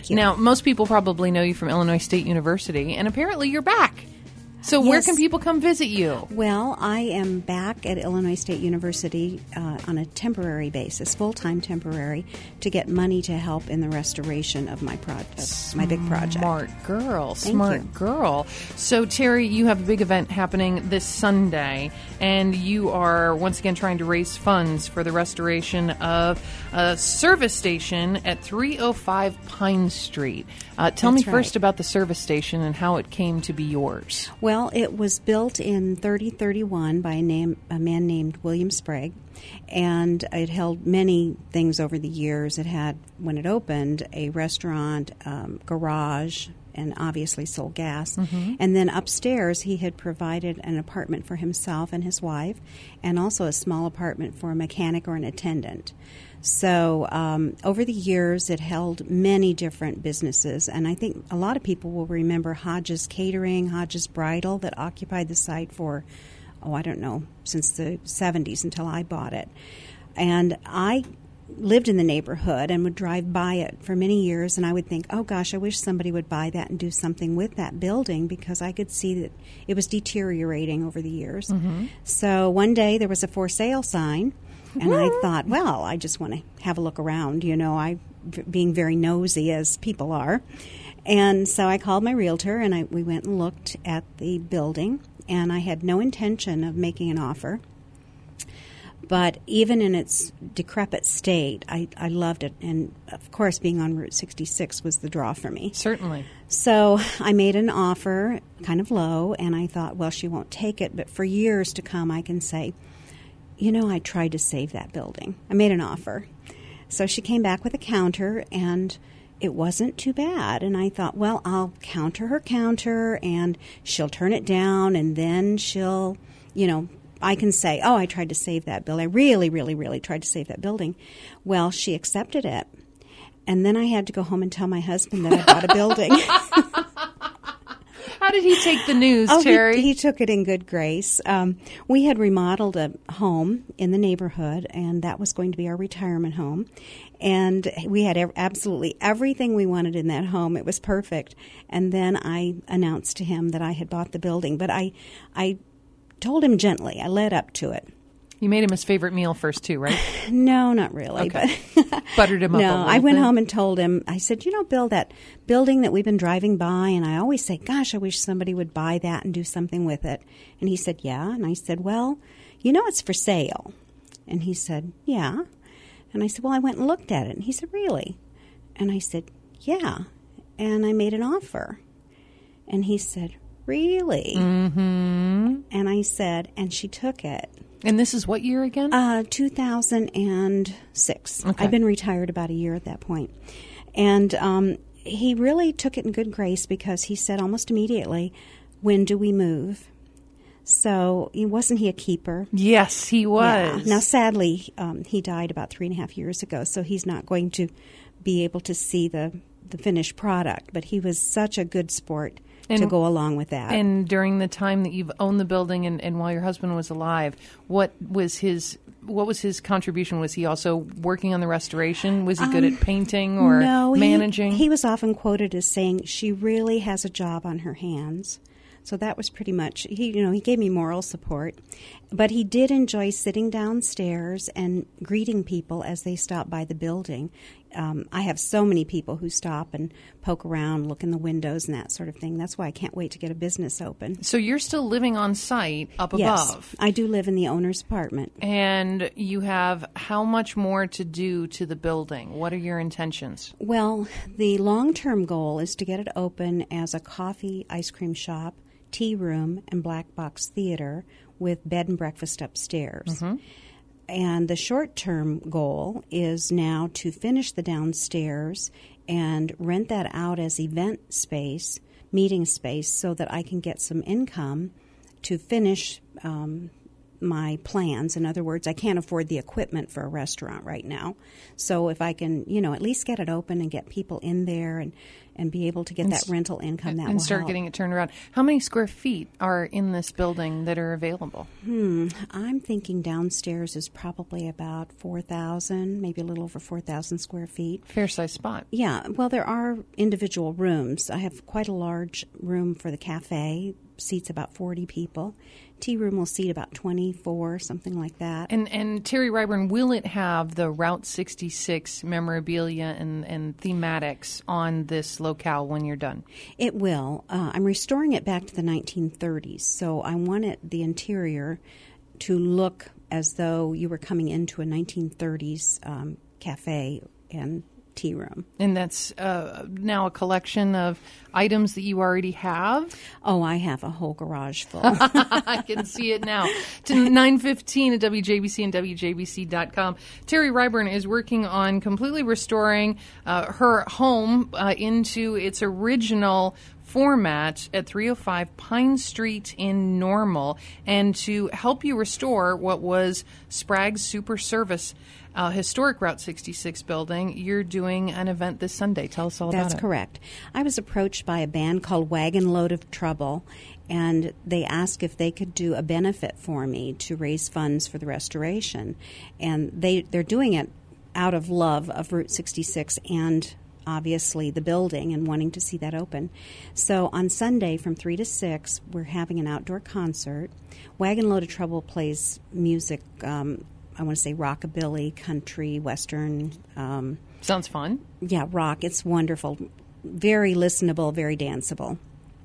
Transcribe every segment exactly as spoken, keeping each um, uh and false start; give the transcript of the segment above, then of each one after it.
Thank you. Now, most people probably know you from Illinois State University, and apparently you're back. So where Yes. can people come visit you? Well, I am back at Illinois State University uh, on a temporary basis, full-time temporary, to get money to help in the restoration of my project, my big project. Smart girl. Thank Smart you. girl. So, Terry, you have a big event happening this Sunday, and you are once again trying to raise funds for the restoration of a service station at three oh five Pine Street. Uh, tell That's me first right. about the service station and how it came to be yours. Well, it was built in thirty thirty-one by a, name, a man named William Sprague, and it held many things over the years. It had, when it opened, a restaurant, um, garage, and obviously sold gas. Mm-hmm. And then upstairs, he had provided an apartment for himself and his wife, and also a small apartment for a mechanic or an attendant. So um, over the years, it held many different businesses, and I think a lot of people will remember Hodges Catering, Hodges Bridal, that occupied the site for, oh, I don't know, since the seventies until I bought it. And I lived in the neighborhood and would drive by it for many years, and I would think, oh gosh, I wish somebody would buy that and do something with that building, because I could see that it was deteriorating over the years. Mm-hmm. So one day there was a for sale sign, and I thought, well, I just want to have a look around, you know, I v- being very nosy as people are. And so I called my realtor, and I, we went and looked at the building, and I had no intention of making an offer. But even in its decrepit state, I, I loved it. And, of course, being on Route sixty-six was the draw for me. Certainly. So I made an offer, kind of low, and I thought, well, she won't take it. But for years to come, I can say, you know, I tried to save that building. I made an offer. So she came back with a counter, and it wasn't too bad. And I thought, well, I'll counter her counter, and she'll turn it down, and then she'll, you know, I can say, oh, I tried to save that building. I really, really, really tried to save that building. Well, she accepted it. And then I had to go home and tell my husband that I bought a building. How did he take the news, Oh, Terry? he, he took it in good grace. Um, we had remodeled a home in the neighborhood, and that was going to be our retirement home. And we had ev- absolutely everything we wanted in that home. It was perfect. And then I announced to him that I had bought the building. But I, I told him gently. I led up to it. You made him his favorite meal first, too, right? No, not really. Okay. But Buttered him up a no, little I went bit. home and told him, I said, you know, Bill, that building that we've been driving by, and I always say, gosh, I wish somebody would buy that and do something with it. And he said, yeah. And I said, well, you know, it's for sale. And he said, yeah. And I said, well, I went and looked at it. And he said, really? And I said, yeah. And I made an offer. And he said, really? Mm-hmm. And I said, and she took it. And this is what year again? Uh, two thousand six. Okay. I'd been retired about a year at that point. And um, he really took it in good grace, because he said almost immediately, when do we move? So he wasn't he a keeper? Yes, he was. Yeah. Now, sadly, um, he died about three and a half years ago, so he's not going to be able to see the, the finished product. But he was such a good sport And- to go along with that. And during the time that you've owned the building and, and while your husband was alive, what was his what was his contribution? Was he also working on the restoration? Was he good at painting or Um, no, he- managing? He, was often quoted as saying, she really has a job on her hands. So that was pretty much, he, you know, he gave me moral support. But he did enjoy sitting downstairs and greeting people as they stopped by the building. Um, I have so many people who stop and poke around, look in the windows and that sort of thing. That's why I can't wait to get a business open. So you're still living on site up Yes, above. I do live in the owner's apartment. And you have how much more to do to the building? What are your intentions? Well, the long-term goal is to get it open as a coffee, ice cream shop, tea room, and black box theater with bed and breakfast upstairs. Mm-hmm. And the short-term goal is now to finish the downstairs and rent that out as event space, meeting space, so that I can get some income to finish um, my plans. In other words, I can't afford the equipment for a restaurant right now. So if I can, you know, at least get it open and get people in there and, and be able to get and that rental income, that and will start help. getting it turned around. How many square feet are in this building that are available? Hmm. I'm thinking downstairs is probably about four thousand, maybe a little over four thousand square feet. Fair size spot. Yeah. Well, there are individual rooms. I have quite a large room for the cafe. Seats about forty people. Tea room will seat about twenty-four, something like that. And and Terry Ryburn, will it have the Route sixty-six memorabilia and, and thematics on this locale when you're done? It will. Uh, I'm restoring it back to the nineteen thirties, so I wanted the interior to look as though you were coming into a nineteen thirties um, cafe and tea room. And that's uh, now a collection of items that you already have? Oh, I have a whole garage full. I can see it now. To nine fifteen at W J B C and W J B C dot com. Terry Ryburn is working on completely restoring uh, her home uh, into its original format at three oh five Pine Street in Normal, and to help you restore what was Sprague's Super Service uh, historic Route sixty-six building, you're doing an event this Sunday. Tell us all about it. That's correct. I was approached by a band called Wagon Load of Trouble, and they asked if they could do a benefit for me to raise funds for the restoration. And they, they're doing it out of love of Route sixty-six and obviously the building and wanting to see that open. So on Sunday from three to six, we're having an outdoor concert. Wagon Load of Trouble plays music, um, I want to say rockabilly, country, western. Um, Sounds fun. Yeah, rock. It's wonderful. Very listenable, very danceable.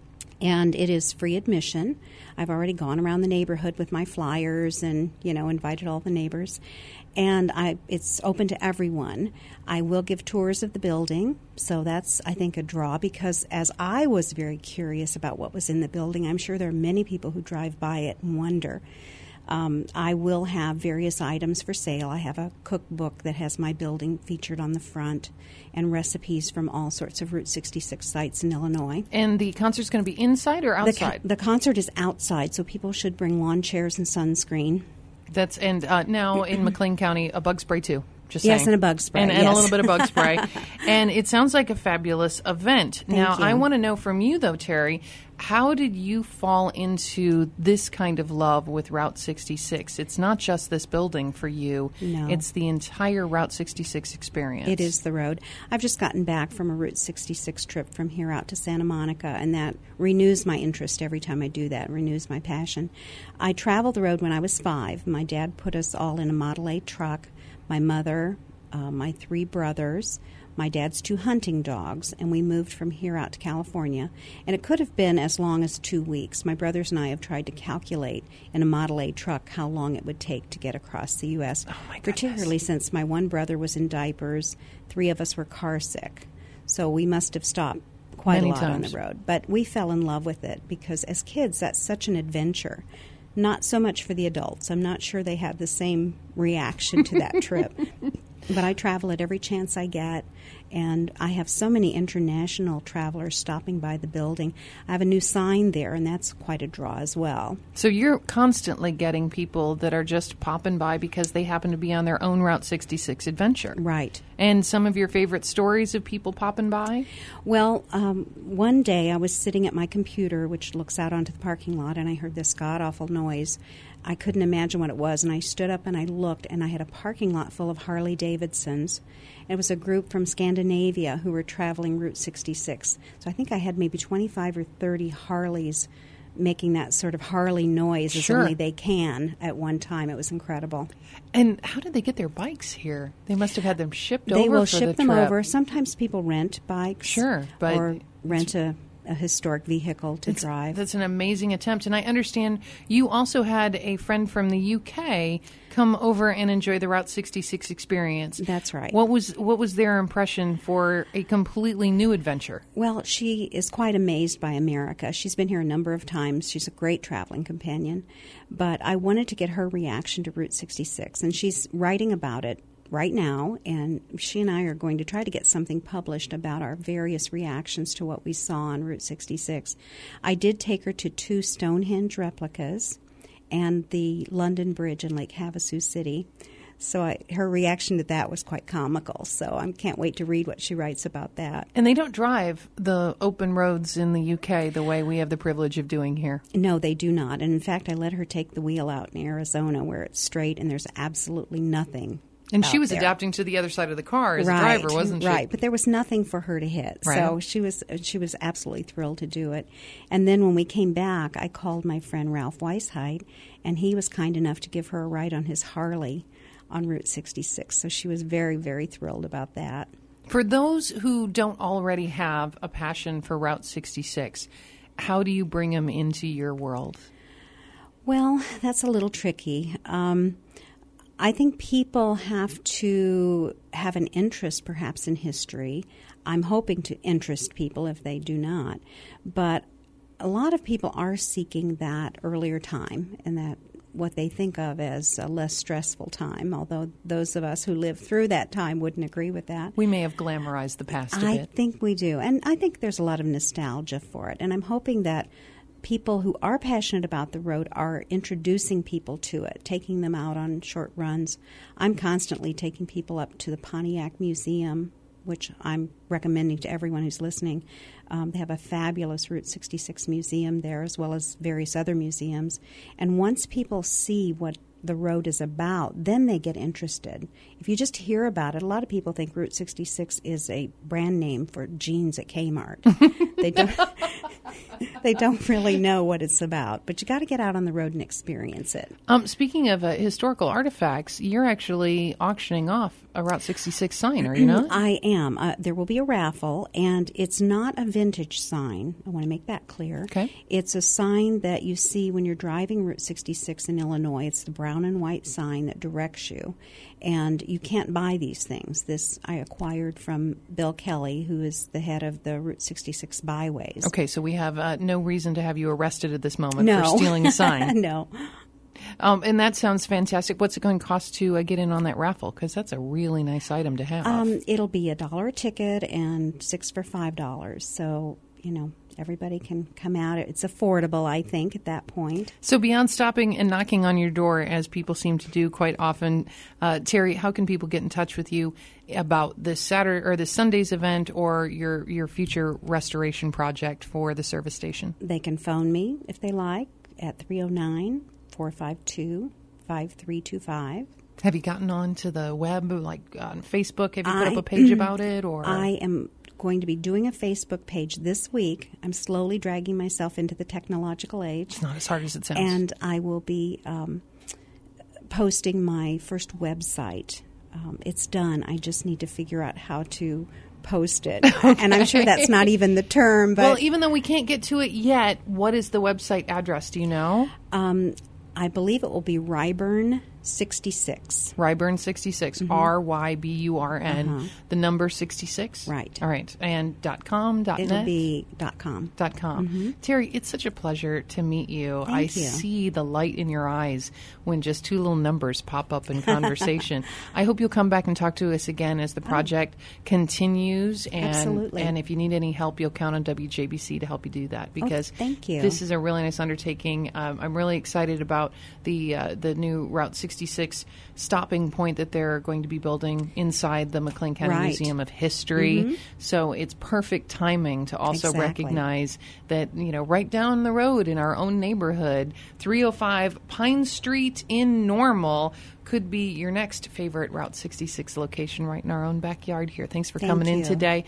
And it is free admission. I've already gone around the neighborhood with my flyers and, you know, invited all the neighbors. And I, it's open to everyone. I will give tours of the building, so that's, I think, a draw, because as I was very curious about what was in the building, I'm sure there are many people who drive by it and wonder. Um, I will have various items for sale. I have a cookbook that has my building featured on the front and recipes from all sorts of Route sixty-six sites in Illinois. And the concert's going to be inside or outside? The, the concert is outside, so people should bring lawn chairs and sunscreen. That's and uh, now in McLean County, a bug spray too. Just yes, saying. and a bug spray. And, and yes. a little bit of bug spray. And it sounds like a fabulous event. Thank now, you. I want to know from you, though, Terry, how did you fall into this kind of love with Route sixty-six? It's not just this building for you. No. It's the entire Route sixty-six experience. It is the road. I've just gotten back from a Route sixty-six trip from here out to Santa Monica, and that renews my interest every time I do that, renews my passion. I traveled the road when I was five. My dad put us all in a Model A truck. My mother, uh, my three brothers, my dad's two hunting dogs, and we moved from here out to California. And it could have been as long as two weeks. My brothers and I have tried to calculate in a Model A truck how long it would take to get across the U S, oh my particularly since my one brother was in diapers, three of us were car sick. So we must have stopped quite Many a lot times. on the road. But we fell in love with it because as kids, that's such an adventure. Not so much for the adults. I'm not sure they had the same reaction to that trip. But I travel at every chance I get, and I have so many international travelers stopping by the building. I have a new sign there, and that's quite a draw as well. So you're constantly getting people that are just popping by because they happen to be on their own Route sixty-six adventure. Right. And some of your favorite stories of people popping by? Well, um, one day I was sitting at my computer, which looks out onto the parking lot, and I heard this god-awful noise. I couldn't imagine what it was, and I stood up and I looked, and I had a parking lot full of Harley Davidsons. It was a group from Scandinavia who were traveling Route sixty-six. So I think I had maybe twenty-five or thirty Harleys making that sort of Harley noise as Sure. only they can at one time. It was incredible. And how did they get their bikes here? They must have had them shipped They over will for ship the them trip. over. Sometimes people rent bikes. Sure, but or rent a, a historic vehicle to It's- drive. That's an amazing attempt. And I understand you also had a friend from the U K come over and enjoy the Route sixty-six experience. That's right. What was what was their impression for a completely new adventure? Well, she is quite amazed by America. She's been here a number of times. She's a great traveling companion. But I wanted to get her reaction to Route sixty-six, and she's writing about it right now, and she and I are going to try to get something published about our various reactions to what we saw on Route sixty-six. I did take her to two Stonehenge replicas, and the London Bridge in Lake Havasu City. So I, her reaction to that was quite comical. So I can't wait to read what she writes about that. And they don't drive the open roads in the U K the way we have the privilege of doing here. No, they do not. And in fact, I let her take the wheel out in Arizona where it's straight and there's absolutely nothing. And she was there. adapting to the other side of the car as right, a driver, wasn't she? Right, but there was nothing for her to hit. Right. So she was she was absolutely thrilled to do it. And then when we came back, I called my friend Ralph Weisheit, and he was kind enough to give her a ride on his Harley on Route sixty-six. So she was very, very thrilled about that. For those who don't already have a passion for Route sixty-six, how do you bring them into your world? Well, that's a little tricky. Um, I think people have to have an interest perhaps in history. I'm hoping to interest people if they do not. But a lot of people are seeking that earlier time and that what they think of as a less stressful time, although those of us who lived through that time wouldn't agree with that. We may have glamorized the past a I bit. think we do. And I think there's a lot of nostalgia for it. And I'm hoping that people who are passionate about the road are introducing people to it, taking them out on short runs. I'm constantly taking people up to the Pontiac Museum, which I'm recommending to everyone who's listening. Um, they have a fabulous Route sixty-six museum there, as well as various other museums. And once people see what the road is about, then they get interested. If you just hear about it, a lot of people think Route sixty-six is a brand name for jeans at Kmart. They don't. They don't really know what it's about, but you got to get out on the road and experience it. Um, speaking of uh, historical artifacts, you're actually auctioning off a Route sixty-six sign, are you not? I am. Uh, there will be a raffle, and it's not a vintage sign. I want to make that clear. Okay. It's a sign that you see when you're driving Route sixty-six in Illinois. It's the brown and white sign that directs you, and you can't buy these things. This I acquired from Bill Kelly, who is the head of the Route sixty-six Byways. Okay, so we have uh, no reason to have you arrested at this moment No. for stealing a sign. No. Um, and that sounds fantastic. What's it going to cost to uh, get in on that raffle? Because that's a really nice item to have. Um, it'll be a dollar a ticket and six for five dollars. So, you know, everybody can come out. It's affordable, I think, at that point. So beyond stopping and knocking on your door, as people seem to do quite often, uh, Terry, how can people get in touch with you about this Saturday or this Sunday's event or your, your future restoration project for the service station? They can phone me if they like at three oh nine, four five two, five three two five. Have you gotten onto the web, like on Facebook? Have you put I, up a page about it? Or I am going to be doing a Facebook page this week. I'm slowly dragging myself into the technological age. It's not as hard as it sounds. And I will be um, posting my first website. Um, it's done. I just need to figure out how to post it. Okay. And I'm sure that's not even the term. But well, even though we can't get to it yet, what is the website address? Do you know? Um, I believe it will be Ryburn sixty-six. Ryburn sixty-six, mm-hmm. R Y B U R N, uh-huh. The number sixty-six? Right. All right. And dot .com, dot It'll net? be dot .com. Dot .com. Mm-hmm. Terry, it's such a pleasure to meet you. Thank I you. see the light in your eyes when just two little numbers pop up in conversation. I hope you'll come back and talk to us again as the project oh. continues. And, Absolutely. And if you need any help, you'll count on W J B C to help you do that, because oh, thank you. This is a really nice undertaking. Um, I'm really excited about the uh, the new Route sixty-six stopping point that they're going to be building inside the McLean County right. Museum of History. Mm-hmm. So it's perfect timing to also exactly. recognize that, you know, right down the road in our own neighborhood, three oh five Pine Street in Normal could be your next favorite Route sixty-six location right in our own backyard here. Thanks for Thank coming you. in today.